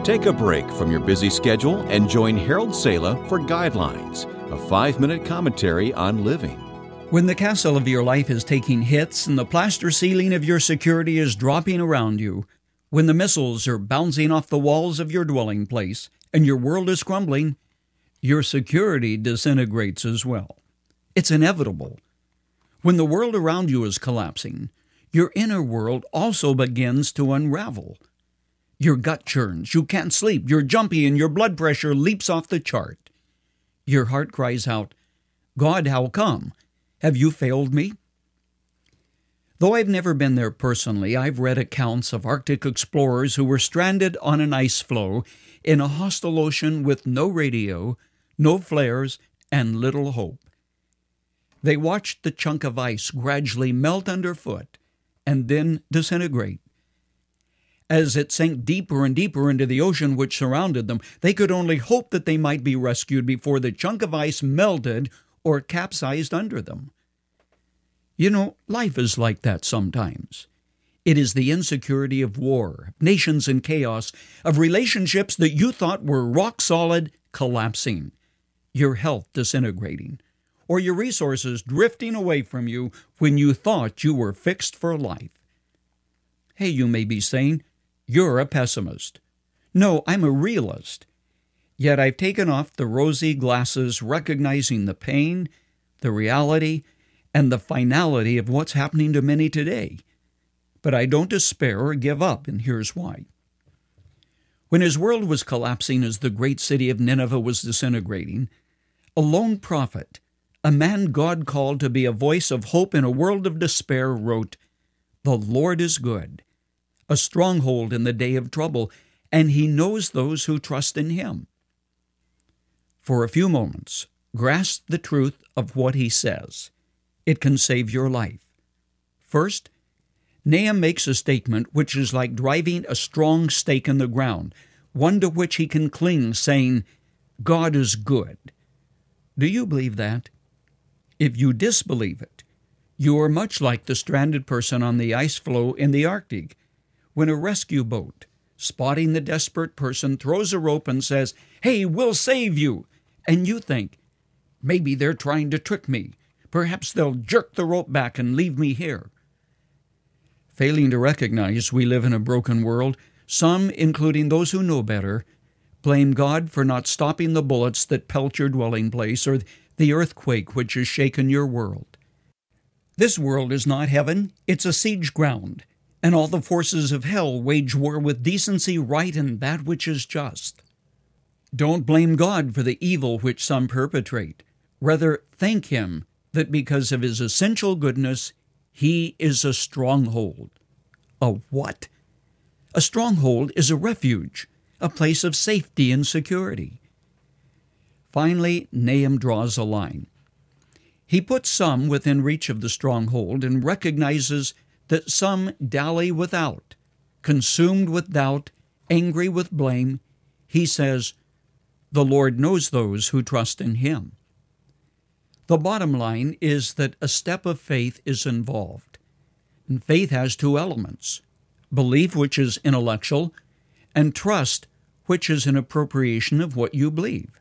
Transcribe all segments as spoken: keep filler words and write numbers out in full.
Take a break from your busy schedule and join Harold Sala for Guidelines, a five-minute commentary on living. When the castle of your life is taking hits and the plaster ceiling of your security is dropping around you, when the missiles are bouncing off the walls of your dwelling place and your world is crumbling, your security disintegrates as well. It's inevitable. When the world around you is collapsing, your inner world also begins to unravel. Your gut churns, you can't sleep, you're jumpy, and your blood pressure leaps off the chart. Your heart cries out, "God, how come? Have you failed me?" Though I've never been there personally, I've read accounts of Arctic explorers who were stranded on an ice floe in a hostile ocean with no radio, no flares, and little hope. They watched the chunk of ice gradually melt underfoot and then disintegrate. As it sank deeper and deeper into the ocean which surrounded them, they could only hope that they might be rescued before the chunk of ice melted or capsized under them. You know, life is like that sometimes. It is the insecurity of war, nations in chaos, of relationships that you thought were rock solid collapsing, your health disintegrating, or your resources drifting away from you when you thought you were fixed for life. Hey, you may be saying, "You're a pessimist." No, I'm a realist. Yet I've taken off the rosy glasses, recognizing the pain, the reality, and the finality of what's happening to many today. But I don't despair or give up, and here's why. When his world was collapsing as the great city of Nineveh was disintegrating, a lone prophet, a man God called to be a voice of hope in a world of despair, wrote, "The Lord is good, a stronghold in the day of trouble, and he knows those who trust in him." For a few moments, grasp the truth of what he says. It can save your life. First, Nahum makes a statement which is like driving a strong stake in the ground, one to which he can cling, saying, "God is good." Do you believe that? If you disbelieve it, you are much like the stranded person on the ice floe in the Arctic, when a rescue boat, spotting the desperate person, throws a rope and says, "Hey, we'll save you." And you think, maybe they're trying to trick me. Perhaps they'll jerk the rope back and leave me here. Failing to recognize we live in a broken world, some, including those who know better, blame God for not stopping the bullets that pelt your dwelling place or the earthquake which has shaken your world. This world is not heaven, it's a siege ground, and all the forces of hell wage war with decency, right, and that which is just. Don't blame God for the evil which some perpetrate. Rather, thank Him that because of His essential goodness, He is a stronghold. A what? A stronghold is a refuge, a place of safety and security. Finally, Nahum draws a line. He puts some within reach of the stronghold and recognizes that some dally without, consumed with doubt, angry with blame. He says, "The Lord knows those who trust in Him." The bottom line is that a step of faith is involved. And faith has two elements, belief, which is intellectual, and trust, which is an appropriation of what you believe.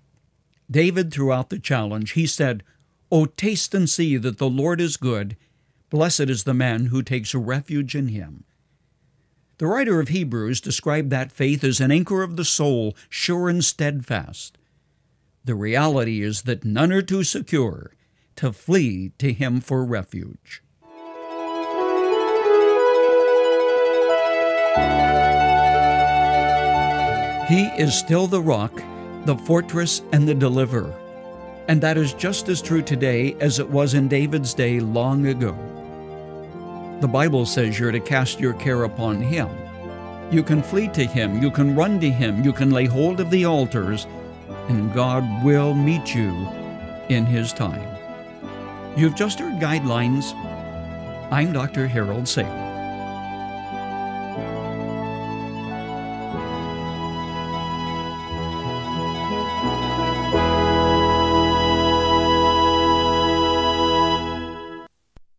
David, throughout the challenge, he said, "O taste and see that the Lord is good. Blessed is the man who takes refuge in Him." The writer of Hebrews described that faith as an anchor of the soul, sure and steadfast. The reality is that none are too secure to flee to Him for refuge. He is still the rock, the fortress, and the deliverer. And that is just as true today as it was in David's day long ago. The Bible says you're to cast your care upon Him. You can flee to Him, you can run to Him, you can lay hold of the altars, and God will meet you in His time. You've just heard Guidelines. I'm Doctor Harold Sala.